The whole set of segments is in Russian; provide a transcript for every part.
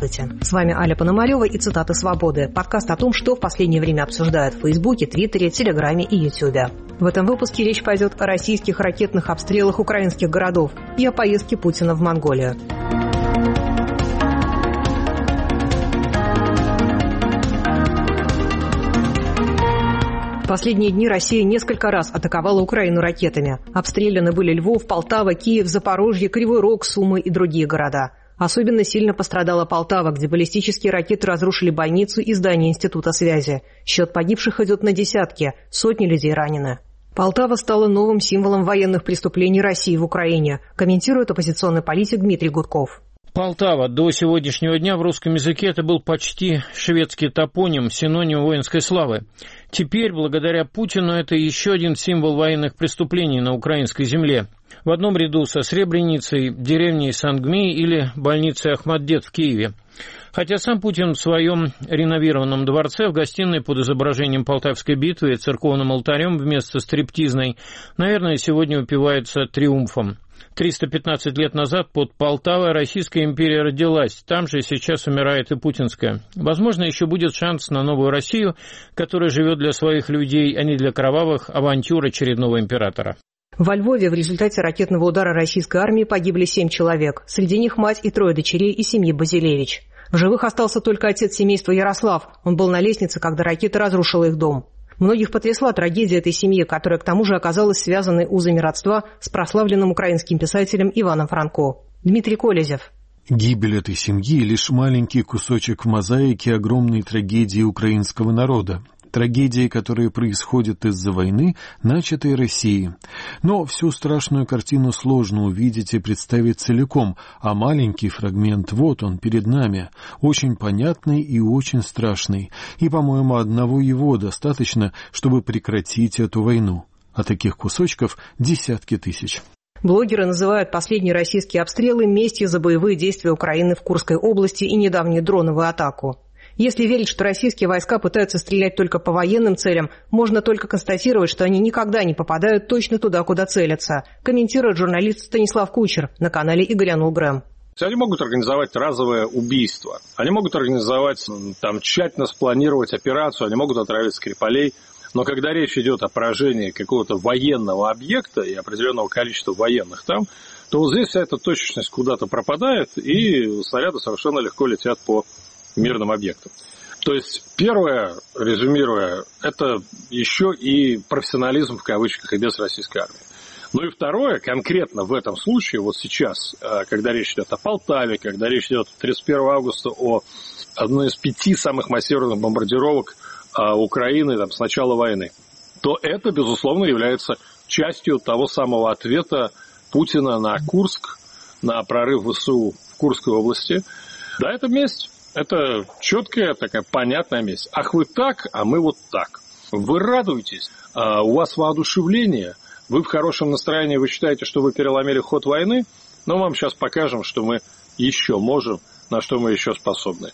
Здравствуйте. С вами Аля Пономарева и цитаты «Свободы». Подкаст о том, что в последнее время обсуждают в Фейсбуке, Твиттере, Телеграме и Ютубе. В этом выпуске речь пойдет о российских ракетных обстрелах украинских городов и о поездке Путина в Монголию. В последние дни Россия несколько раз атаковала Украину ракетами. Обстреляны были Львов, Полтава, Киев, Запорожье, Кривой Рог, Сумы и другие города. Особенно сильно пострадала Полтава, где баллистические ракеты разрушили больницу и здание Института связи. Счет погибших идет на десятки, сотни людей ранены. Полтава стала новым символом военных преступлений России в Украине, комментирует оппозиционный политик Дмитрий Гудков. Полтава до сегодняшнего дня в русском языке это был почти шведский топоним, синоним воинской славы. Теперь, благодаря Путину, это еще один символ военных преступлений на украинской земле. В одном ряду со Сребреницей, деревней Сангмей или больницей Ахмаддет в Киеве. Хотя сам Путин в своем реновированном дворце в гостиной под изображением Полтавской битвы и церковным алтарем вместо стриптизной, наверное, сегодня упивается триумфом. 315 лет назад под Полтавой Российская империя родилась. Там же сейчас умирает и путинская. Возможно, еще будет шанс на новую Россию, которая живет для своих людей, а не для кровавых авантюр очередного императора. Во Львове в результате ракетного удара российской армии погибли 7 человек. Среди них мать и 3 дочерей из семьи Базилевич. В живых остался только отец семейства Ярослав. Он был на лестнице, когда ракета разрушила их дом. Многих потрясла трагедия этой семьи, которая к тому же оказалась связанной узами родства с прославленным украинским писателем Иваном Франко. Дмитрий Колезев. Гибель этой семьи – лишь маленький кусочек в мозаике огромной трагедии украинского народа. Трагедии, которые происходят из-за войны, начатой Россией. Но всю страшную картину сложно увидеть и представить целиком, а маленький фрагмент, вот он, перед нами, очень понятный и очень страшный. И, по-моему, одного его достаточно, чтобы прекратить эту войну. А таких кусочков десятки тысяч. Блогеры называют последние российские обстрелы местью за боевые действия Украины в Курской области и недавнюю дроновую атаку. Если верить, что российские войска пытаются стрелять только по военным целям, можно только констатировать, что они никогда не попадают точно туда, куда целятся, комментирует журналист Станислав Кучер на канале Игоря Нулгрэм. Они могут организовать разовое убийство, они могут организовать, тщательно спланировать операцию, они могут отравить Скрипалей, но когда речь идет о поражении какого-то военного объекта и определенного количества военных там, то вот здесь вся эта точечность куда-то пропадает, и снаряды совершенно легко летят по мирным объектам. То есть, первое, резюмируя, это еще и профессионализм, в кавычках, и без российской армии. Ну и второе, конкретно в этом случае, вот сейчас, когда речь идет о Полтаве, когда речь идет 31 августа о одной из 5 самых массированных бомбардировок Украины с начала войны, то это, безусловно, является частью того самого ответа Путина на Курск, на прорыв ВСУ в Курской области. Да, это месть. Это четкая, такая понятная месть. Ах, вы так, а мы вот так. Вы радуетесь, у вас воодушевление, вы в хорошем настроении, вы считаете, что вы переломили ход войны, но мы вам сейчас покажем, что мы еще можем, на что мы еще способны.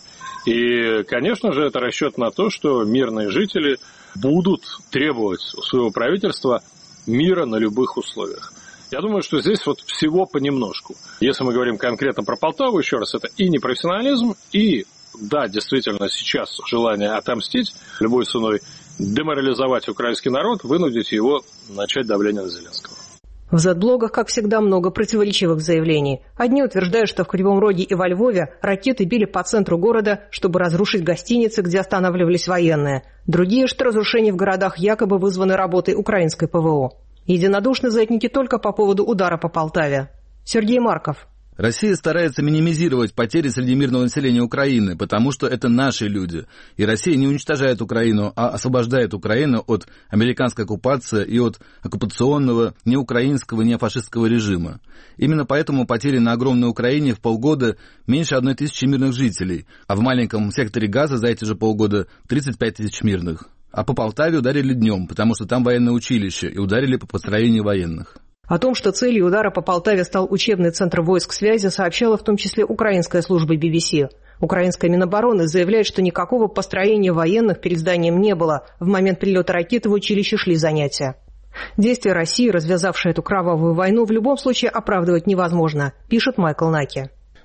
И, конечно же, это расчет на то, что мирные жители будут требовать у своего правительства мира на любых условиях. Я думаю, что здесь вот всего понемножку. Если мы говорим конкретно про Полтаву, еще раз, это и непрофессионализм, и, да, действительно, сейчас желание отомстить любой ценой, деморализовать украинский народ, вынудить его начать давление на Зеленского. В Z-блогах, как всегда, много противоречивых заявлений. Одни утверждают, что в Кривом Роге и во Львове ракеты били по центру города, чтобы разрушить гостиницы, где останавливались военные. Другие, что разрушения в городах якобы вызваны работой украинской ПВО. Единодушны зетники только по поводу удара по Полтаве. Сергей Марков. Россия старается минимизировать потери среди мирного населения Украины, потому что это наши люди. И Россия не уничтожает Украину, а освобождает Украину от американской оккупации и от оккупационного ни украинского, ни фашистского режима. Именно поэтому потери на огромной Украине в полгода меньше 1000 мирных жителей, а в маленьком секторе Газа за эти же полгода 35 000 мирных. А по Полтаве ударили днем, потому что там военное училище, и ударили по построению военных. О том, что целью удара по Полтаве стал учебный центр войск связи, сообщала в том числе украинская служба BBC. Украинская Минобороны заявляет, что никакого построения военных перед зданием не было. В момент прилета ракеты в училище шли занятия. Действия России, развязавшей эту кровавую войну, в любом случае оправдывать невозможно, пишет Майкл Наки.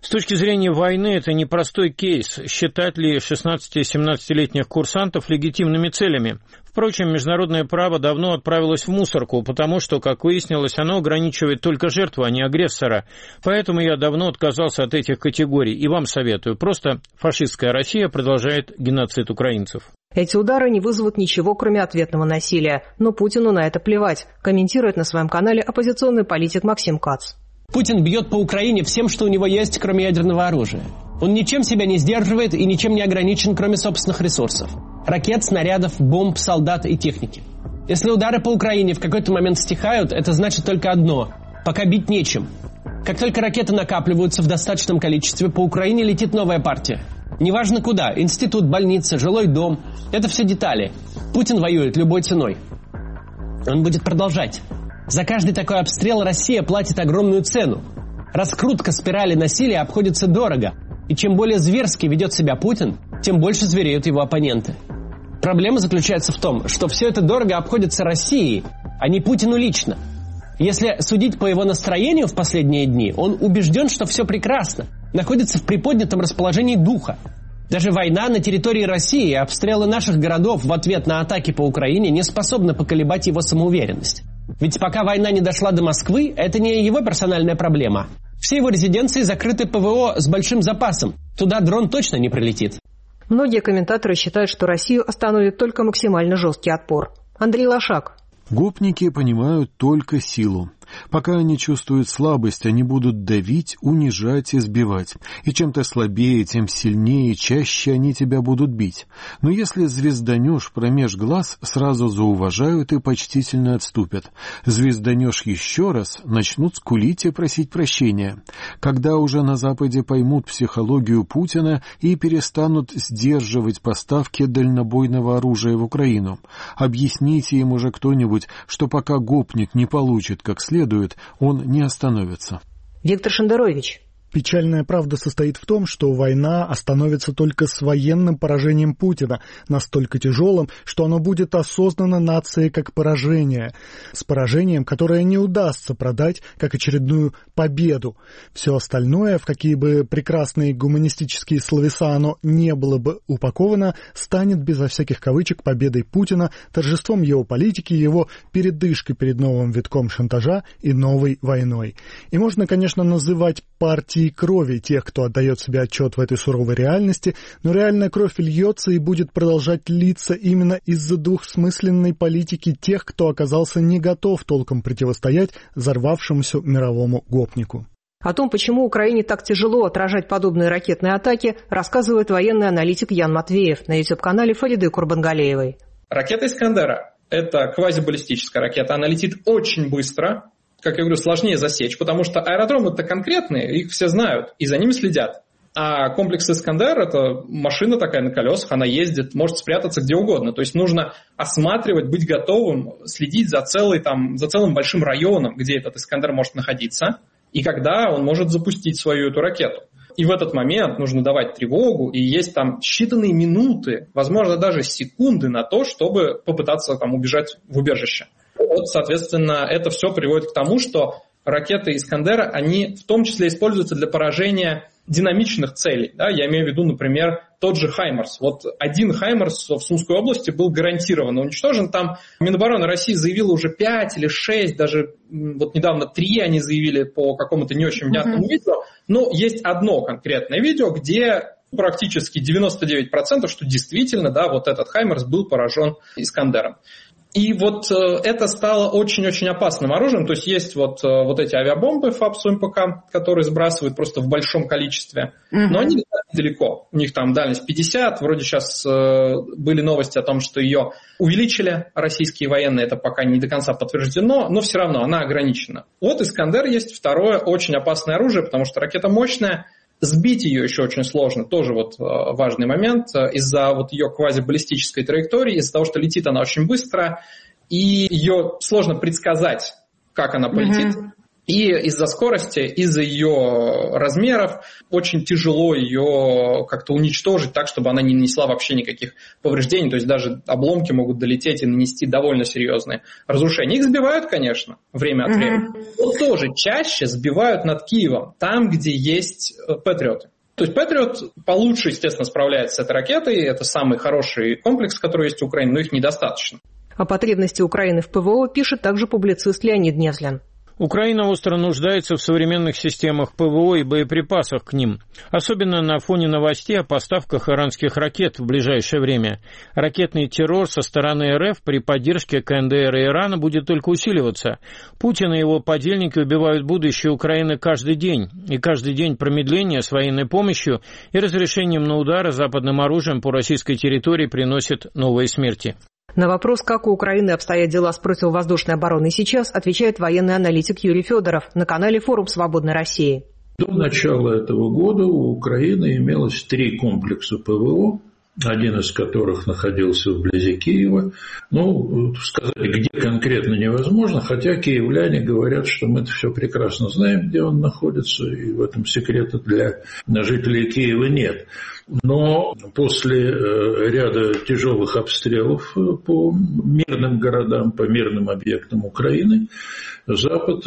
С точки зрения войны это непростой кейс, считать ли 16-17-летних курсантов легитимными целями. Впрочем, международное право давно отправилось в мусорку, потому что, как выяснилось, оно ограничивает только жертву, а не агрессора. Поэтому я давно отказался от этих категорий, и вам советую. Просто фашистская Россия продолжает геноцид украинцев. Эти удары не вызовут ничего, кроме ответного насилия. Но Путину на это плевать, комментирует на своем канале оппозиционный политик Максим Кац. Путин бьет по Украине всем, что у него есть, кроме ядерного оружия. Он ничем себя не сдерживает и ничем не ограничен, кроме собственных ресурсов. Ракет, снарядов, бомб, солдат и техники. Если удары по Украине в какой-то момент стихают, это значит только одно – пока бить нечем. Как только ракеты накапливаются в достаточном количестве, по Украине летит новая партия. Неважно куда – институт, больница, жилой дом – это все детали. Путин воюет любой ценой. Он будет продолжать. За каждый такой обстрел Россия платит огромную цену. Раскрутка спирали насилия обходится дорого. И чем более зверски ведет себя Путин, тем больше звереют его оппоненты. Проблема заключается в том, что все это дорого обходится России, а не Путину лично. Если судить по его настроению в последние дни, он убежден, что все прекрасно, находится в приподнятом расположении духа. Даже война на территории России и обстрелы наших городов в ответ на атаки по Украине не способны поколебать его самоуверенность. Ведь пока война не дошла до Москвы, это не его персональная проблема. Все его резиденции закрыты ПВО с большим запасом. Туда дрон точно не прилетит. Многие комментаторы считают, что Россию остановит только максимально жесткий отпор. Андрей Лошак. Гопники понимают только силу. Пока они чувствуют слабость, они будут давить, унижать и сбивать. И чем ты слабее, тем сильнее и чаще они тебя будут бить. Но если звезданешь промеж глаз, сразу зауважают и почтительно отступят. Звезданешь еще раз, начнут скулить и просить прощения. Когда уже на Западе поймут психологию Путина и перестанут сдерживать поставки дальнобойного оружия в Украину. Объясните им уже кто-нибудь, что пока гопник не получит как следует, он не остановится. Виктор Шендерович. Печальная правда состоит в том, что война остановится только с военным поражением Путина, настолько тяжелым, что оно будет осознано нацией как поражение, с поражением, которое не удастся продать как очередную победу. Все остальное, в какие бы прекрасные гуманистические словеса оно не было бы упаковано, станет безо всяких кавычек победой Путина, торжеством его политики, его передышкой перед новым витком шантажа и новой войной. И можно, конечно, называть партией крови тех, кто отдает себе отчет в этой суровой реальности, но реальная кровь льется и будет продолжать литься именно из-за двухсмысленной политики тех, кто оказался не готов толком противостоять взорвавшемуся мировому гопнику. О том, почему Украине так тяжело отражать подобные ракетные атаки, рассказывает военный аналитик Ян Матвеев на YouTube-канале Фариды Курбангалеевой. Ракета «Искандера» — это квазибаллистическая ракета. Она летит очень быстро. Как я говорю, сложнее засечь, потому что аэродромы-то конкретные, их все знают, и за ними следят. А комплекс «Искандер» — это машина такая на колесах, она ездит, может спрятаться где угодно. То есть нужно осматривать, быть готовым, следить за целым большим районом, где этот «Искандер» может находиться, и когда он может запустить свою эту ракету. И в этот момент нужно давать тревогу, и есть там считанные минуты, возможно, даже секунды на то, чтобы попытаться там убежать в убежище. Вот, соответственно, это все приводит к тому, что ракеты «Искандера», они в том числе используются для поражения динамичных целей. Да? Я имею в виду, например, тот же «Хаймарс». Вот один «Хаймарс» в Сумской области был гарантированно уничтожен. Там Минобороны России заявила уже 5 или 6, даже вот недавно 3 они заявили по какому-то не очень внятному видео. Но есть одно конкретное видео, где практически 99%, что действительно, да, вот этот «Хаймарс» был поражен «Искандером». И вот это стало очень-очень опасным оружием. То есть есть вот эти авиабомбы ФАБ-СУМПК, которые сбрасывают просто в большом количестве. Но они летают недалеко. У них там дальность 50. Вроде сейчас были новости о том, что ее увеличили российские военные. Это пока не до конца подтверждено, но все равно она ограничена. Вот «Искандер» есть второе очень опасное оружие, потому что ракета мощная. Сбить ее еще очень сложно, тоже вот важный момент, из-за вот ее квазибаллистической траектории, из-за того, что летит она очень быстро, и ее сложно предсказать, как она полетит. И из-за скорости, из-за ее размеров очень тяжело ее как-то уничтожить так, чтобы она не нанесла вообще никаких повреждений. То есть даже обломки могут долететь и нанести довольно серьезные разрушения. Их сбивают, конечно, время от времени. Но тоже чаще сбивают над Киевом, там, где есть Патриоты. То есть Патриот получше, естественно, справляется с этой ракетой. Это самый хороший комплекс, который есть у Украины, но их недостаточно. О потребности Украины в ПВО пишет также публицист Леонид Незлин. Украина остро нуждается в современных системах ПВО и боеприпасах к ним, особенно на фоне новостей о поставках иранских ракет в ближайшее время. Ракетный террор со стороны РФ при поддержке КНДР и Ирана будет только усиливаться. Путин и его подельники убивают будущее Украины каждый день, и каждый день промедления с военной помощью и разрешением на удары западным оружием по российской территории приносит новые смерти. На вопрос, как у Украины обстоят дела с противовоздушной обороной сейчас, отвечает военный аналитик Юрий Федоров на канале «Форум Свободной России». До начала этого года у Украины имелось 3 комплекса ПВО, один из которых находился вблизи Киева. Сказать, где конкретно невозможно, хотя киевляне говорят, что мы это все прекрасно знаем, где он находится, и в этом секрета для жителей Киева нет. Но после ряда тяжелых обстрелов по мирным городам, по мирным объектам Украины, Запад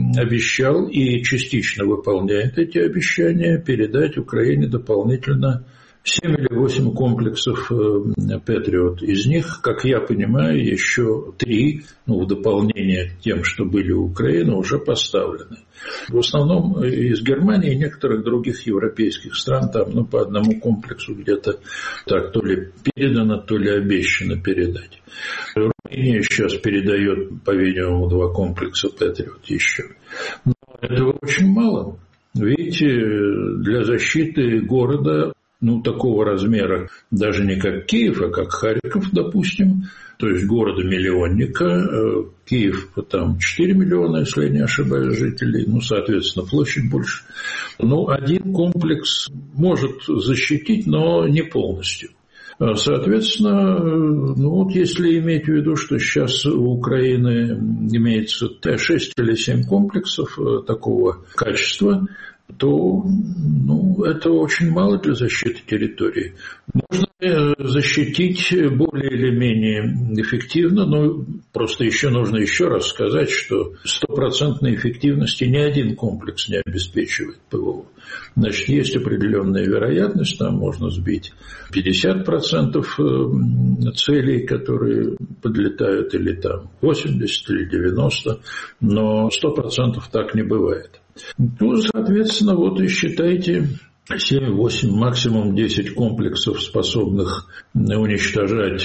обещал и частично выполняет эти обещания передать Украине дополнительно 7 или 8 комплексов «Патриот». Из них, как я понимаю, еще 3, в дополнение к тем, что были у Украины, уже поставлены. В основном из Германии и некоторых других европейских стран, там по одному комплексу где-то так то ли передано, то ли обещано передать. Румыния сейчас передает, по-видимому, 2 комплекса «Патриот» еще. Но этого очень мало. Видите, для защиты города такого размера, даже не как Киев, а как Харьков, допустим, то есть города-миллионника, Киев там 4 миллиона, если я не ошибаюсь, жителей, соответственно, площадь больше. Один комплекс может защитить, но не полностью. Соответственно, если иметь в виду, что сейчас у Украины имеется 6 или 7 комплексов такого качества, то это очень мало для защиты территории. Можно защитить более или менее эффективно, но просто нужно еще раз сказать, что 100% эффективности ни один комплекс не обеспечивает ПВО. Значит, есть определенная вероятность, там можно сбить 50% целей, которые подлетают, или там 80, или 90%, но 100% так не бывает. Соответственно, и считайте 7-8, максимум 10 комплексов, способных уничтожать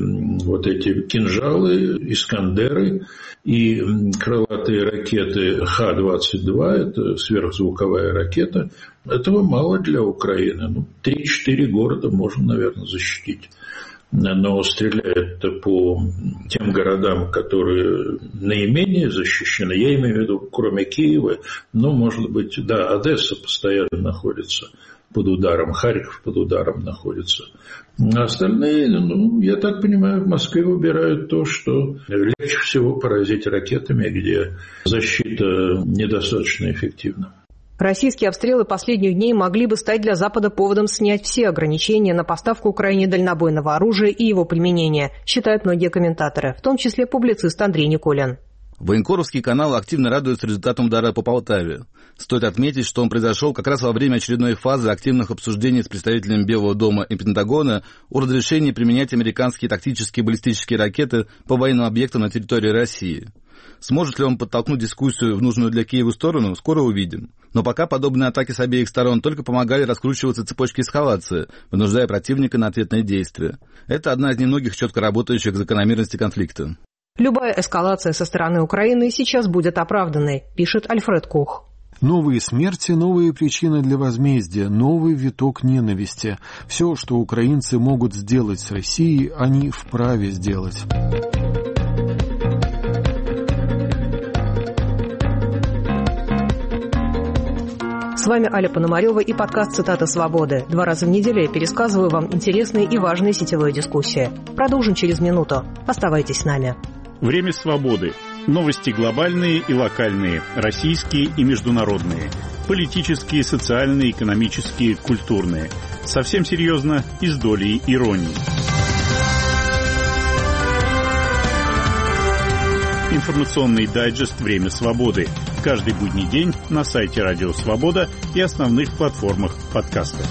эти кинжалы, искандеры и крылатые ракеты Х-22, это сверхзвуковая ракета. Этого мало для Украины. 3-4 города можно, наверное, защитить. Но стреляет по тем городам, которые наименее защищены. Я имею в виду, кроме Киева, может быть, Одесса постоянно находится под ударом, Харьков под ударом находится. А остальные, я так понимаю, в Москве выбирают то, что легче всего поразить ракетами, где защита недостаточно эффективна. Российские обстрелы последних дней могли бы стать для Запада поводом снять все ограничения на поставку Украине дальнобойного оружия и его применение, считают многие комментаторы, в том числе публицист Андрей Николин. Военкоровский канал активно радуется результатам удара по Полтаве. Стоит отметить, что он произошел как раз во время очередной фазы активных обсуждений с представителями Белого дома и Пентагона о разрешении применять американские тактические баллистические ракеты по военным объектам на территории России. Сможет ли он подтолкнуть дискуссию в нужную для Киева сторону, скоро увидим. Но пока подобные атаки с обеих сторон только помогали раскручиваться цепочки эскалации, вынуждая противника на ответные действия. Это одна из немногих четко работающих закономерностей конфликта. Любая эскалация со стороны Украины сейчас будет оправданной, пишет Альфред Кох. Новые смерти, новые причины для возмездия, новый виток ненависти. Все, что украинцы могут сделать с Россией, они вправе сделать. С вами Аля Пономарева и подкаст «Цитата свободы». 2 раза в неделю я пересказываю вам интересные и важные сетевые дискуссии. Продолжим через минуту. Оставайтесь с нами. Время свободы. Новости глобальные и локальные, российские и международные, политические, социальные, экономические, культурные. Совсем серьезно и с долей иронии. Информационный дайджест «Время свободы». Каждый будний день на сайте Радио Свобода и основных платформах подкаста.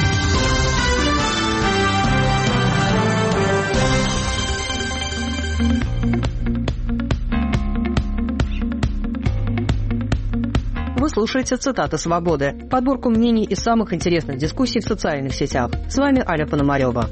Вы слушаете «Цитаты свободы», подборку мнений из самых интересных дискуссий в социальных сетях. С вами Аля Пономарева.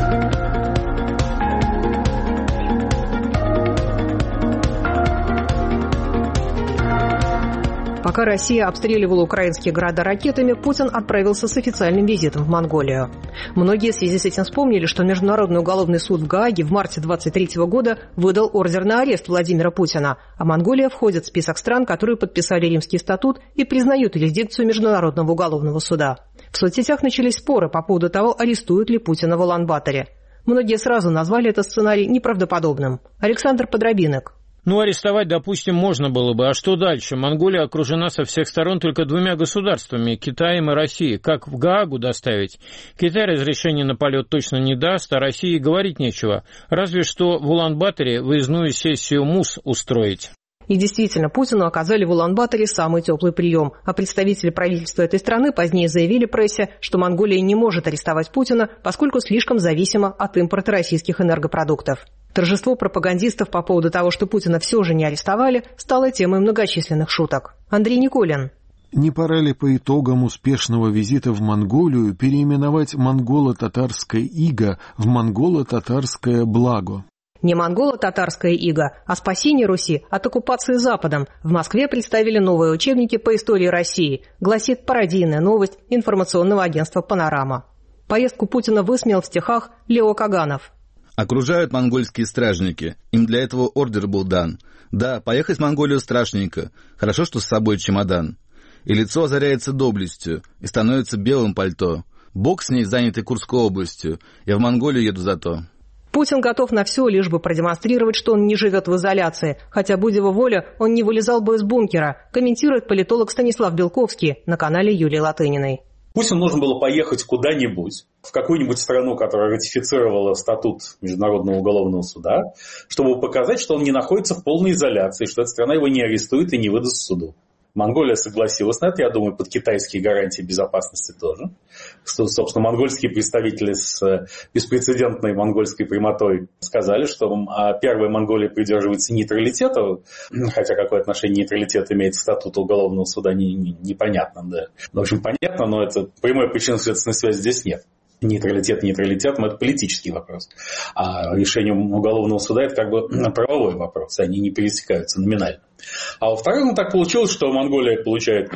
Пока Россия обстреливала украинские города ракетами, Путин отправился с официальным визитом в Монголию. Многие в связи с этим вспомнили, что Международный уголовный суд в Гааге в марте 2023 года выдал ордер на арест Владимира Путина, а Монголия входит в список стран, которые подписали Римский статут и признают юрисдикцию Международного уголовного суда. В соцсетях начались споры по поводу того, арестуют ли Путина в Улан-Баторе. Многие сразу назвали этот сценарий неправдоподобным. Александр Подробинок. Арестовать, допустим, можно было бы. А что дальше? Монголия окружена со всех сторон только двумя государствами, Китаем и Россией. Как в Гаагу доставить? Китай разрешения на полет точно не даст, а России говорить нечего. Разве что в Улан-Баторе выездную сессию МУС устроить. И действительно, Путину оказали в Улан-Баторе самый теплый прием. А представители правительства этой страны позднее заявили прессе, что Монголия не может арестовать Путина, поскольку слишком зависима от импорта российских энергопродуктов. Торжество пропагандистов по поводу того, что Путина все же не арестовали, стало темой многочисленных шуток. Андрей Николин. Не пора ли по итогам успешного визита в Монголию переименовать монголо-татарское иго в монголо-татарское благо? Не монголо-татарская ига, а спасение Руси от оккупации Западом. В Москве представили новые учебники по истории России, гласит пародийная новость информационного агентства «Панорама». Поездку Путина высмеял в стихах Лео Каганов. Окружают монгольские стражники. Им для этого ордер был дан. Да, поехать в Монголию страшненько. Хорошо, что с собой чемодан. И лицо озаряется доблестью, и становится белым пальто. Бог с ней, занятый Курской областью. Я в Монголию еду зато. Путин готов на все, лишь бы продемонстрировать, что он не живет в изоляции. Хотя, будь его воля, он не вылезал бы из бункера, комментирует политолог Станислав Белковский на канале Юлии Латыниной. Путину нужно было поехать куда-нибудь, в какую-нибудь страну, которая ратифицировала статут Международного уголовного суда, чтобы показать, что он не находится в полной изоляции, что эта страна его не арестует и не выдаст суду. Монголия согласилась на это, я думаю, под китайские гарантии безопасности тоже. Собственно, монгольские представители с беспрецедентной монгольской прямотой сказали, что первая Монголия придерживается нейтралитета, хотя какое отношение нейтралитет имеет к статуту уголовного суда, непонятно. Да. В общем, понятно, но это прямой причинно-следственной связи здесь нет. Нейтралитет нейтралитетом – это политический вопрос. А решение уголовного суда – это как бы правовой вопрос. Они не пересекаются номинально. А во-вторых, так получилось, что Монголия получает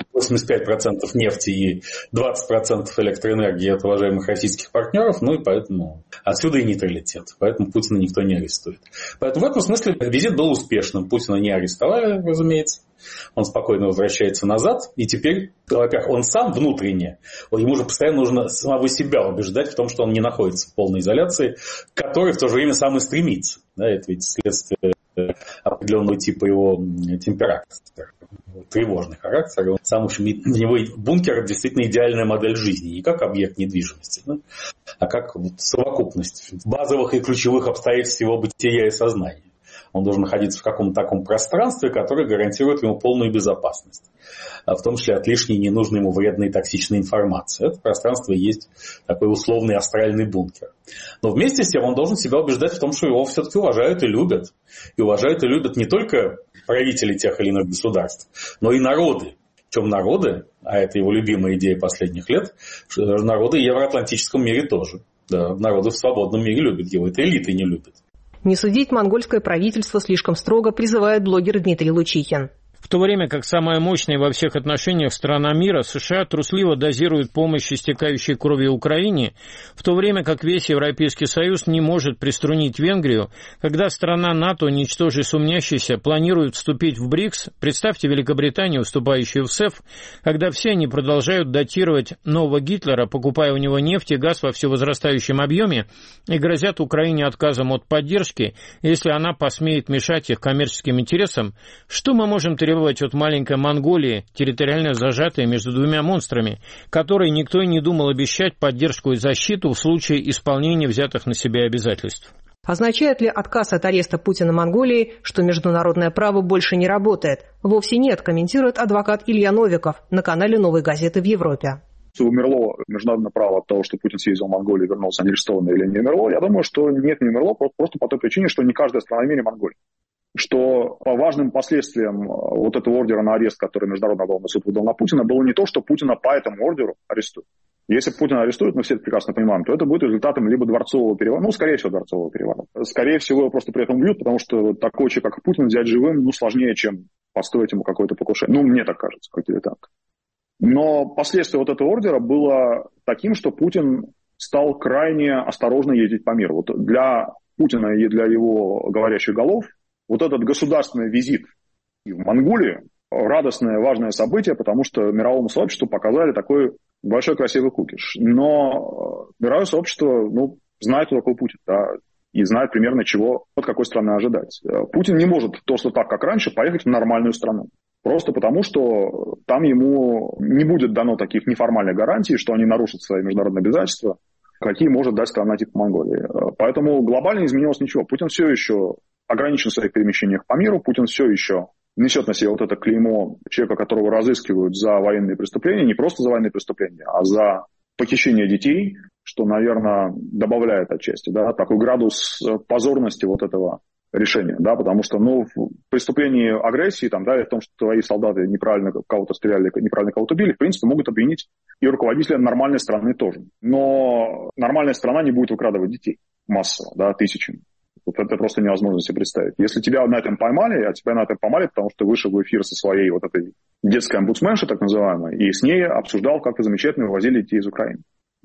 85% нефти и 20% электроэнергии от уважаемых российских партнеров, и поэтому отсюда и нейтралитет. Поэтому Путина никто не арестует. Поэтому в этом смысле визит был успешным. Путина не арестовали, разумеется. Он спокойно возвращается назад. И теперь, во-первых, он сам внутренне, ему же постоянно нужно самого себя убеждать в том, что он не находится в полной изоляции, к которой в то же время сам и стремится. Да, это ведь следствие определенного типа его темперамента, тревожный характер. Сам, в общем, для него бункер действительно идеальная модель жизни. Не как объект недвижимости, а как совокупность базовых и ключевых обстоятельств его бытия и сознания. Он должен находиться в каком-то таком пространстве, которое гарантирует ему полную безопасность. В том числе от лишней ненужной ему вредной и токсичной информации. Это пространство и есть такой условный астральный бункер. Но вместе с тем он должен себя убеждать в том, что его все-таки уважают и любят. И уважают и любят не только правители тех или иных государств, но и народы. Причем народы, а это его любимая идея последних лет, народы в евроатлантическом мире тоже. Да, народы в свободном мире любят его, это элиты не любят. Не судить монгольское правительство слишком строго призывает блогер Дмитрий Лучихин. В то время как самая мощная во всех отношениях страна мира, США, трусливо дозирует помощь истекающей кровью Украине, в то время как весь Европейский Союз не может приструнить Венгрию, когда страна НАТО, ничтоже сумнящаяся, планирует вступить в БРИКС, представьте Великобританию, вступающую в СЭФ, когда все они продолжают датировать нового Гитлера, покупая у него нефть и газ во все возрастающем объеме, и грозят Украине отказом от поддержки, если она посмеет мешать их коммерческим интересам, что мы можем требовать от маленькой Монголии, территориально зажатой между двумя монстрами, которой никто и не думал обещать поддержку и защиту в случае исполнения взятых на себя обязательств? Означает ли отказ от ареста Путина Монголии, что международное право больше не работает? Вовсе нет, комментирует адвокат Илья Новиков на канале «Новой газеты» в Европе. Умерло международное право от того, что Путин съездил в Монголию и вернулся неарестованный, или не умерло? Я думаю, что нет, не умерло, просто по той причине, что не каждая страна в мире Монголия. Что по важным последствиям вот этого ордера на арест, который Международный уголовный суд выдал на Путина, было не то, что Путина по этому ордеру арестуют. Если Путина арестуют, мы все это прекрасно понимаем, то это будет результатом либо дворцового переворота, скорее всего, дворцового переворота. Скорее всего, его просто при этом убьют, потому что такой человек, как Путин, взять живым, сложнее, чем построить ему какое-то покушение. Мне так кажется, как дилетант. Но последствие вот этого ордера было таким, что Путин стал крайне осторожно ездить по миру. Вот для Путина и для его говорящих голов вот этот государственный визит в Монголию радостное, важное событие, потому что мировому сообществу показали такой большой красивый кукиш. Но мировое сообщество знает, кто такой Путин, да, и знает примерно, чего от какой страны ожидать. Путин не может просто так, как раньше, поехать в нормальную страну. Просто потому, что там ему не будет дано таких неформальных гарантий, что они нарушат свои международные обязательства, какие может дать страна типа Монголии. Поэтому глобально не изменилось ничего. Путин все еще ограничен в своих перемещениях по миру, Путин все еще несет на себе вот это клеймо человека, которого разыскивают за военные преступления, не просто за военные преступления, а за похищение детей, что, наверное, добавляет отчасти, да, такой градус позорности вот этого решения, да, потому что, в преступлении агрессии, там, да, и в том, что твои солдаты неправильно кого-то стреляли, неправильно кого-то убили, в принципе, могут обвинить и руководителя нормальной страны тоже. Но нормальная страна не будет выкрадывать детей массово, да, тысячами. Вот это просто невозможно себе представить. Если тебя на этом поймали, тебя на этом поймали, потому что ты вышел в эфир со своей вот этой детской омбудсменшей, так называемой, и с ней обсуждал, как вы замечательно вывозили детей из Украины.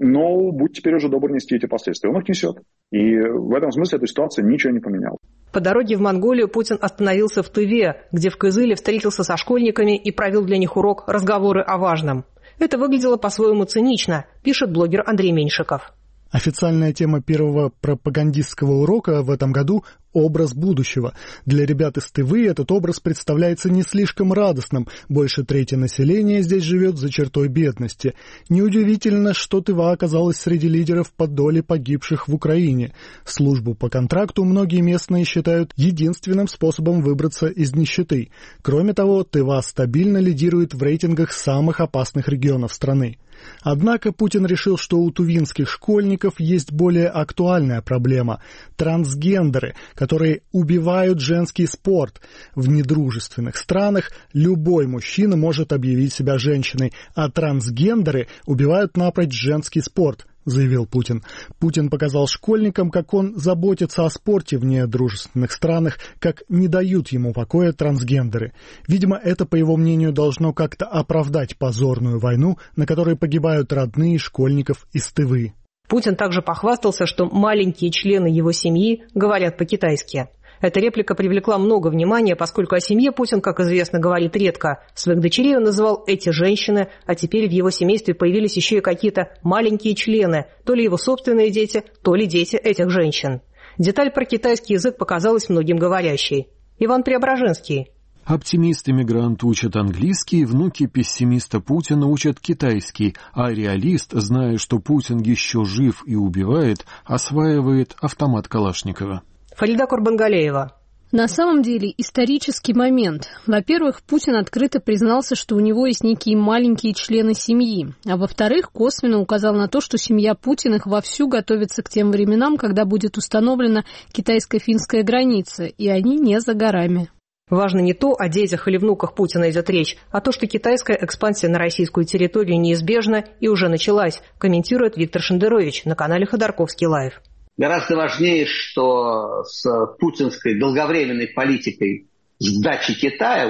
Но будь теперь уже добр нести эти последствия. Он их несет. И в этом смысле эта ситуация ничего не поменяла. По дороге в Монголию Путин остановился в Тыве, где в Кызыле встретился со школьниками и провел для них урок «Разговоры о важном». Это выглядело по-своему цинично, пишет блогер Андрей Меньшиков. Официальная тема первого пропагандистского урока в этом году – образ будущего. Для ребят из Тывы этот образ представляется не слишком радостным. Больше трети населения здесь живет за чертой бедности. Неудивительно, что Тыва оказалась среди лидеров по доле погибших в Украине. Службу по контракту многие местные считают единственным способом выбраться из нищеты. Кроме того, Тыва стабильно лидирует в рейтингах самых опасных регионов страны. Однако Путин решил, что у тувинских школьников есть более актуальная проблема – трансгендеры, которые убивают женский спорт. В недружественных странах любой мужчина может объявить себя женщиной, а трансгендеры убивают напрочь женский спорт, заявил Путин. Путин показал школьникам, как он заботится о спорте в недружественных странах, как не дают ему покоя трансгендеры. Видимо, это, по его мнению, должно как-то оправдать позорную войну, на которой погибают родные школьников из Тывы. Путин также похвастался, что маленькие члены его семьи говорят по-китайски. Эта реплика привлекла много внимания, поскольку о семье Путин, как известно, говорит редко. Своих дочерей он называл «эти женщины», а теперь в его семействе появились еще и какие-то маленькие члены, то ли его собственные дети, то ли дети этих женщин. Деталь про китайский язык показалась многим говорящей. Иван Преображенский. Оптимист-эмигрант учат английский, внуки пессимиста Путина учат китайский, а реалист, зная, что Путин еще жив и убивает, осваивает автомат Калашникова. Фарида Курбангалеева. На самом деле исторический момент. Во-первых, Путин открыто признался, что у него есть некие маленькие члены семьи. А во-вторых, косвенно указал на то, что семья Путиных вовсю готовится к тем временам, когда будет установлена китайско-финская граница, и они не за горами. Важно не то, о детях или внуках Путина идет речь, а то, что китайская экспансия на российскую территорию неизбежна и уже началась, комментирует Виктор Шендерович на канале Ходорковский Лайв. Гораздо важнее, что с путинской долговременной политикой сдачи Китая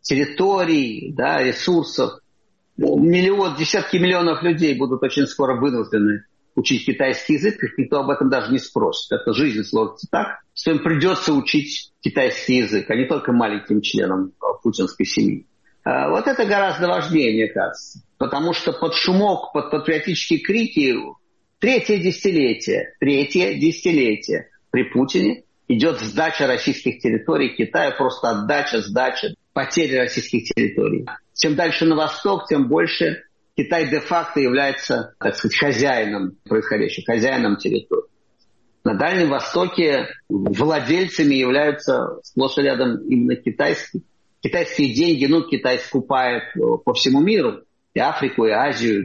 территорий, да, ресурсов. Десятки миллионов людей будут очень скоро вынуждены учить китайский язык, их никто об этом даже не спросит. Это жизнь сложится так, что им придется учить китайский язык, а не только маленьким членам путинской семьи. Вот это гораздо важнее, мне кажется. Потому что под шумок, под патриотические крики третье десятилетие при Путине идет сдача российских территорий Китаю, просто отдача, сдача, потеря российских территорий. Чем дальше на восток, тем больше Китай де-факто является, так сказать, хозяином происходящего, хозяином территории. На Дальнем Востоке владельцами являются сплошь и рядом именно китайские деньги. Китай скупает по всему миру, и Африку, и Азию,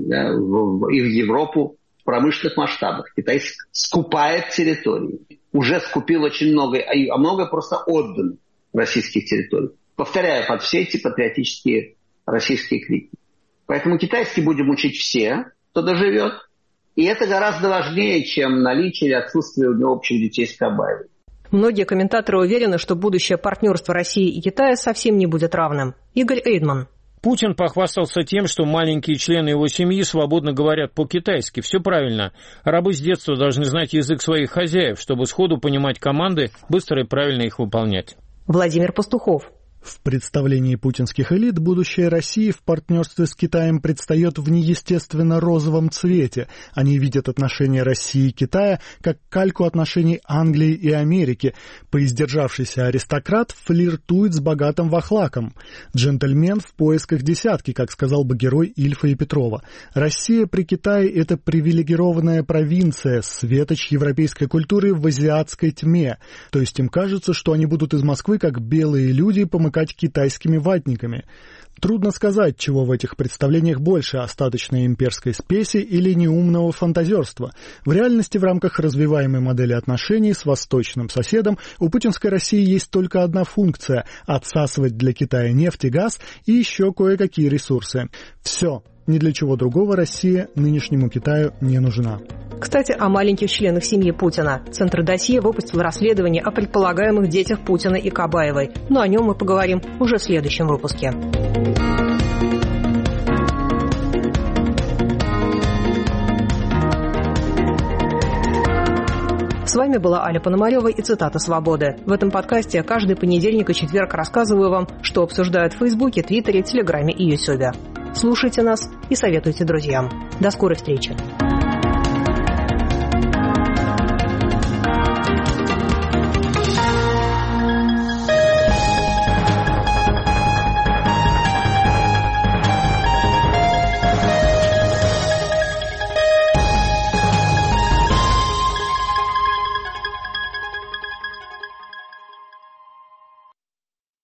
и в Европу в промышленных масштабах. Китай скупает территории. Уже скупил очень много, а многое просто отдано российских территорий. Повторяю, под все эти патриотические российские крики. Поэтому китайский будем учить все, кто доживет. И это гораздо важнее, чем наличие или отсутствие у него общих детей с Кабаевой. Многие комментаторы уверены, что будущее партнерство России и Китая совсем не будет равным. Игорь Эйдман. Путин похвастался тем, что маленькие члены его семьи свободно говорят по-китайски. Все правильно. Рабы с детства должны знать язык своих хозяев, чтобы сходу понимать команды, быстро и правильно их выполнять. Владимир Пастухов. В представлении путинских элит будущее России в партнерстве с Китаем предстает в неестественно розовом цвете. Они видят отношения России и Китая как кальку отношений Англии и Америки. Поиздержавшийся аристократ флиртует с богатым вахлаком. Джентльмен в поисках десятки, как сказал бы герой Ильфа и Петрова. Россия при Китае – это привилегированная провинция, светоч европейской культуры в азиатской тьме. То есть им кажется, что они будут из Москвы, как белые люди, помыкать китайскими ватниками. Трудно сказать, чего в этих представлениях больше – остаточной имперской спеси или неумного фантазерства. В реальности в рамках развиваемой модели отношений с восточным соседом у путинской России есть только одна функция – отсасывать для Китая нефть и газ и еще кое-какие ресурсы. Все. Ни для чего другого Россия нынешнему Китаю не нужна. Кстати, о маленьких членах семьи Путина. Центр «Досье» выпустил расследование о предполагаемых детях Путина и Кабаевой. Но о нем мы поговорим уже в следующем выпуске. С вами была Аля Пономарева и цитата «Свободы». В этом подкасте каждый понедельник и четверг рассказываю вам, что обсуждают в Фейсбуке, Твиттере, Телеграме и Ютубе. Слушайте нас и советуйте друзьям. До скорой встречи.